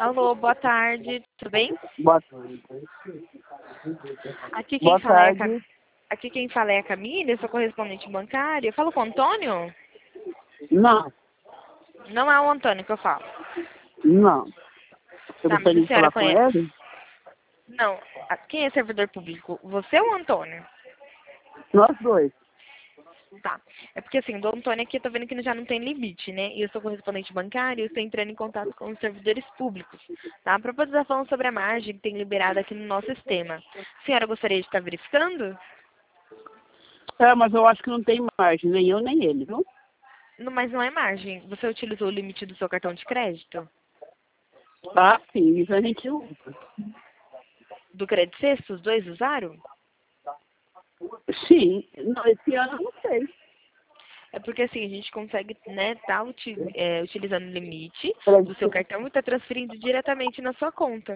Alô, boa tarde, tudo bem? Boa, Aqui quem boa fala é a tarde. Aqui quem fala é a Camila, eu sou correspondente bancária. Eu falo com o Antônio? Não, Não é o Antônio que eu falo. não. Eu Tá, mas a gostaria de senhora falar com conhece? ele? Não. Quem é servidor público? Você ou o Antônio? Nós dois. Tá. É porque assim, do Antônio aqui eu tô vendo que já não tem limite, né? E eu sou correspondente bancária e eu estou entrando em contato com os servidores públicos, tá? Pra poder estar falando sobre a margem que tem liberada aqui no nosso sistema. A senhora gostaria de estar verificando? É, mas eu acho que não tem margem, nem eu nem ele, viu? Não, mas não é margem. Você utilizou o limite do seu cartão de crédito? Ah, sim, isso a gente usa. Do Credit Sexto? Os dois usaram? Sim, não, esse ano eu não sei. É porque assim, a gente consegue, né, tá utilizando o limite do seu Crédito. cartão e tá transferindo diretamente na sua conta.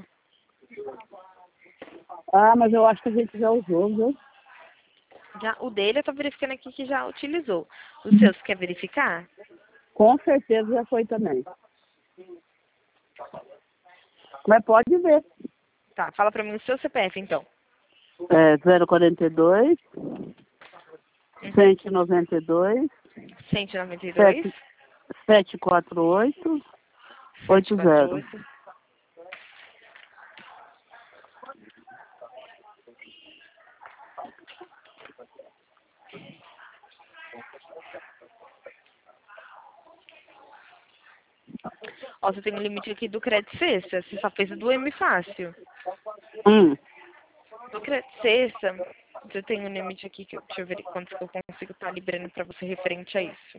Ah, mas eu acho que a gente já usou, viu? Já, o dele eu tô verificando aqui que já utilizou. O seu, você quer verificar? Com certeza já foi também. Mas pode ver. Tá, fala pra mim o seu CPF então. É 042, Uhum. 192, 192, 748, 80. 748. Ó, você tem um limite aqui do Credit Sexta, você só fez o do M Fácil. Do Credit Sexta, você tem um limite aqui que deixa eu ver quanto que eu consigo estar liberando pra você referente a isso.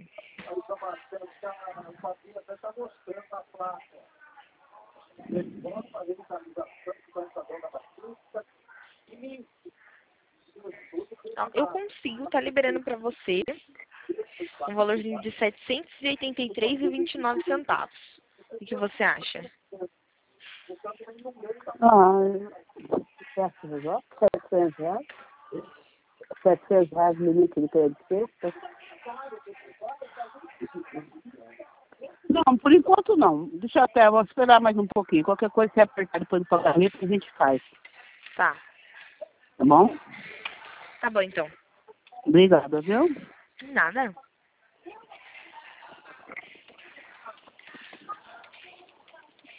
Ó, eu consigo estar liberando pra você um valor de R$ 783,29. O que você acha? Ah, R$ 700, 700 reais limite de crédito sexta? Não, por enquanto não. Deixa eu até, vou esperar mais um pouquinho. Qualquer coisa, se apertar depois do pagamento, a gente faz. Tá. Tá bom? Tá bom, então. Obrigada, viu? Nada.